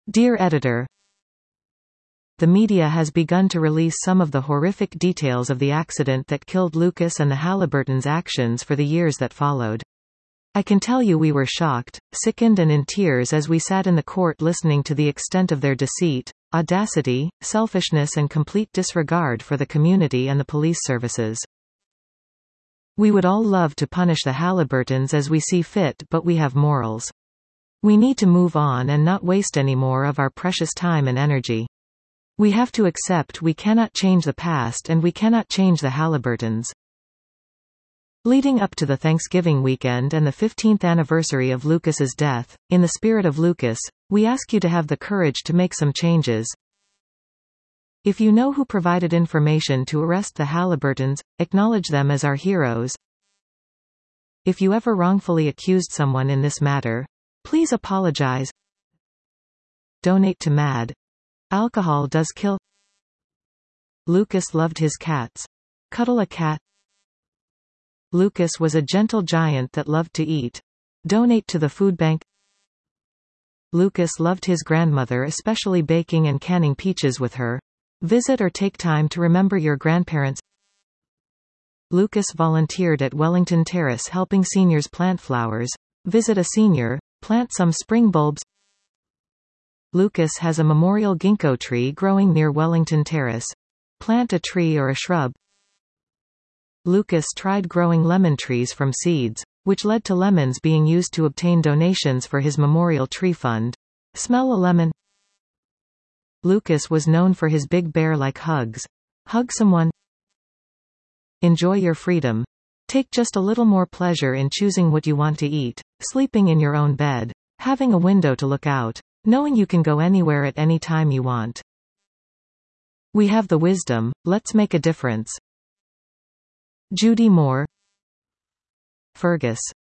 Dear Editor, the media has begun to release some of the horrific details of the accident that killed Lucas and the Halliburtons' actions for the years that followed. I can tell you we were shocked, sickened and in tears as we sat in the court listening to the extent of their deceit, audacity, selfishness and complete disregard for the community and the police services. We would all love to punish the Halliburtons as we see fit, but we have morals. We need to move on and not waste any more of our precious time and energy. We have to accept we cannot change the past and we cannot change the Halliburtons. Leading up to the Thanksgiving weekend and the 15th anniversary of Lucas's death, in the spirit of Lucas, we ask you to have the courage to make some changes. If you know who provided information to arrest the Halliburtons, acknowledge them as our heroes. If you ever wrongfully accused someone in this matter, please apologize. Donate to MAD. Alcohol does kill. Lucas loved his cats. Cuddle a cat. Lucas was a gentle giant that loved to eat. Donate to the food bank. Lucas loved his grandmother, especially baking and canning peaches with her. Visit or take time to remember your grandparents. Lucas volunteered at Wellington Terrace helping seniors plant flowers. Visit a senior, plant some spring bulbs. Lucas has a memorial ginkgo tree growing near Wellington Terrace. Plant a tree or a shrub. Lucas tried growing lemon trees from seeds, which led to lemons being used to obtain donations for his memorial tree fund. Smell a lemon. Lucas was known for his big bear-like hugs. Hug someone. Enjoy your freedom. Take just a little more pleasure in choosing what you want to eat, sleeping in your own bed, having a window to look out, knowing you can go anywhere at any time you want. We have the wisdom, let's make a difference. Judy Moore. Fergus.